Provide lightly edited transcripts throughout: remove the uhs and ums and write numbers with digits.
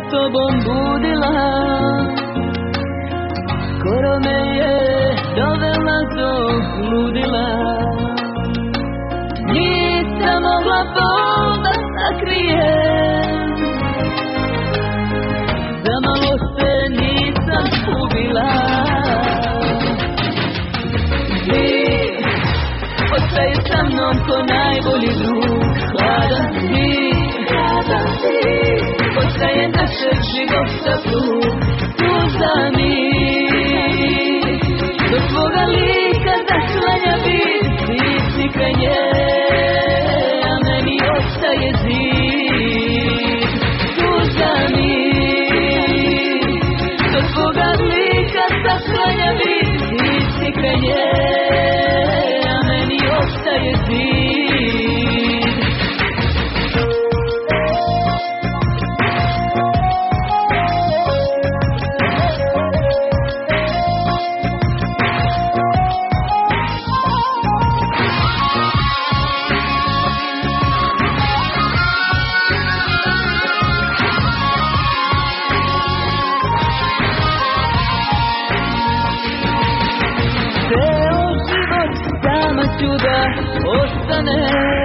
tobom budila, skoro me je dovela do ludila. Nisam mogla bol da sakrijem, za malo se nisam ubila. Ti ostaje sa mnom ko najbolji drug, hladan si, ostaje našeg života tu za mi. Do tvoga lika zaslanja biti si kraj nje, a meni ostaje zid tu za mi. Do tvoga lika zaslanja biti si kraj nje, a meni ostaje zid. Da ostane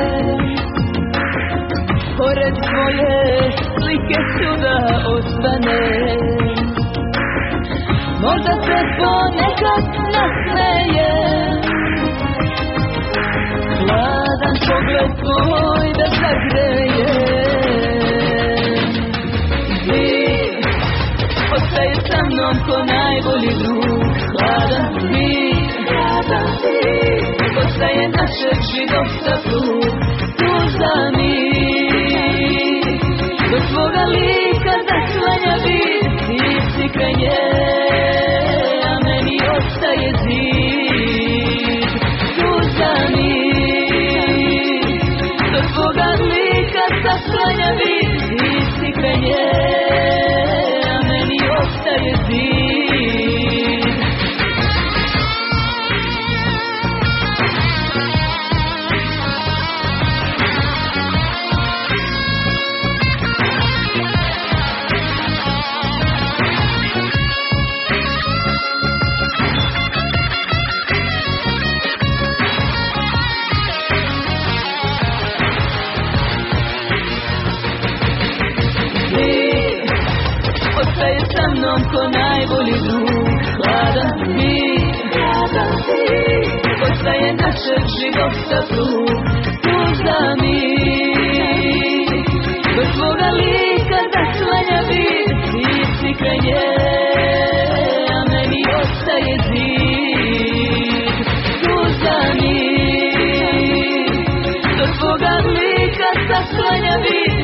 pored tvoje slike, ću da ostane. Možda se ponekad nasmeje, hladan pogled tvoj da zagreje. Ti ostaje sa mnom ko najbolji drug, hladan si, ostaje našeg života tu za mi. Do tvoga lika zaslanja biti si kraj nje, a meni ostaje zid tu za mi. Do tvoga lika zaslanja biti si kraj nje, a meni ostaje zid. Ostaje sa mnom ko najbolji drug, hladan si, ostaje našeg života tu za mi. Do tvoga lika zaslanja biti si kraj nje, a meni ostaje zid tu za mi. Do tvoga lika zaslanja biti